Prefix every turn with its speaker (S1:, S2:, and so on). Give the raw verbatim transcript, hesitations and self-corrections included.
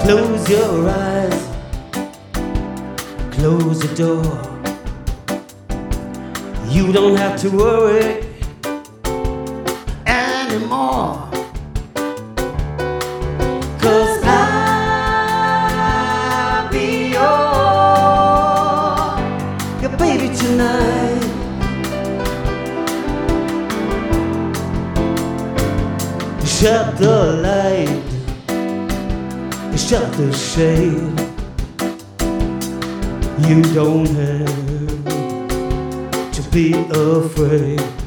S1: Close your eyes, close the door. You don't have to worry anymore. 'Cause I'll be your, your baby tonight. Shut the light, shut the shade. You don't have to be afraid.